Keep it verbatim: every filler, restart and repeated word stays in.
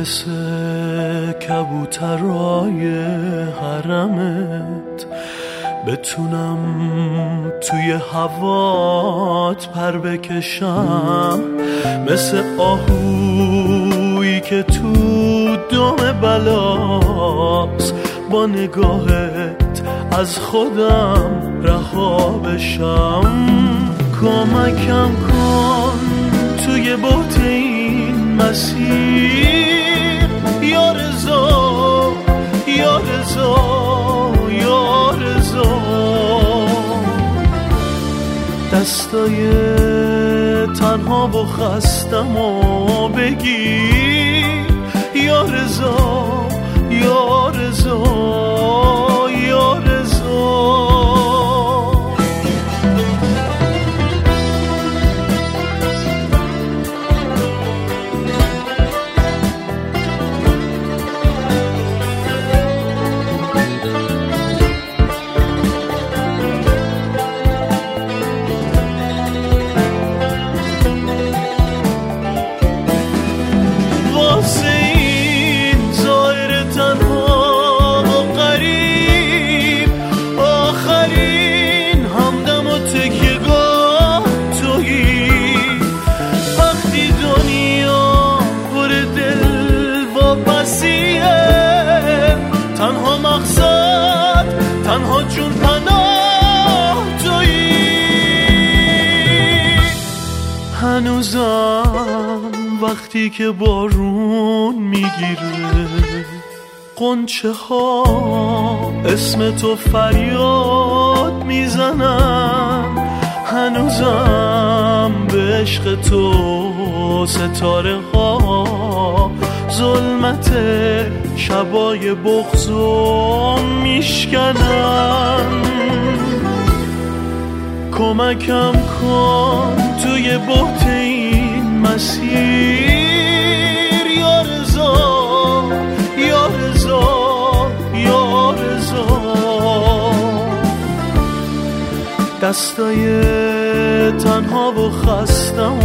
مثل کبوترای حرمت بتونم توی هوات پر بکشم، مثل آهویی که تو دم بلاست با نگاهت از خودم رها بشم. کمکم کن توی بوت این مسیر یا رضا، یا رضا، یا رضا. دستای تنها و خستم و بگیر یا رضا، یا رضا، یا رضا. تنها مقصد، تنها جون پناه تویی. هنوزم وقتی که بارون میگیره قنچه ها اسم تو فریاد میزنن، هنوزم به عشق تو ستاره ها ظلمت شبای بغضو میشکنن. کمکم کن توی بحت این مسیر یا رضا، یا رضا، یا رضا. دستای تنها و خستم